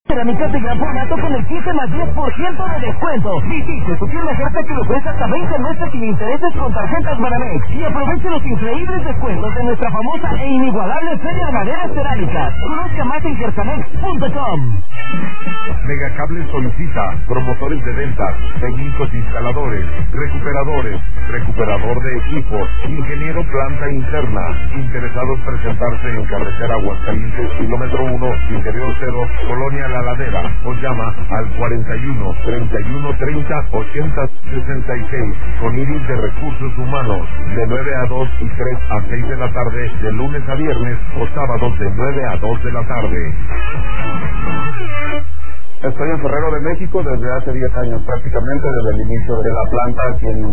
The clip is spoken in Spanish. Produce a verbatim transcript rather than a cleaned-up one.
Cerámicas de gran formato con el quince más diez por ciento de descuento. Visite su tienda cerca que le ofrece hasta veinte meses sin intereses con tarjetas Banamex. Y aproveche los increíbles descuentos de nuestra famosa e inigualable Feria de Maderas Cerámicas. Conozca más en gersamex punto com. Megacable solicita promotores de ventas, técnicos instaladores, recuperadores, recuperador de equipos, ingeniero planta interna. Interesados presentarse en carretera Aguascalientes, kilómetro uno, interior cero, Colonia La Ladera, o llama al cuarenta y uno, treinta y uno, treinta, ochenta, sesenta y seis, con Iris de Recursos Humanos, de nueve a dos y tres a seis de la tarde, de lunes a viernes, o sábados de nueve a dos de la tarde. Estoy en Ferrero de México desde hace diez años, prácticamente desde el inicio de la planta aquí en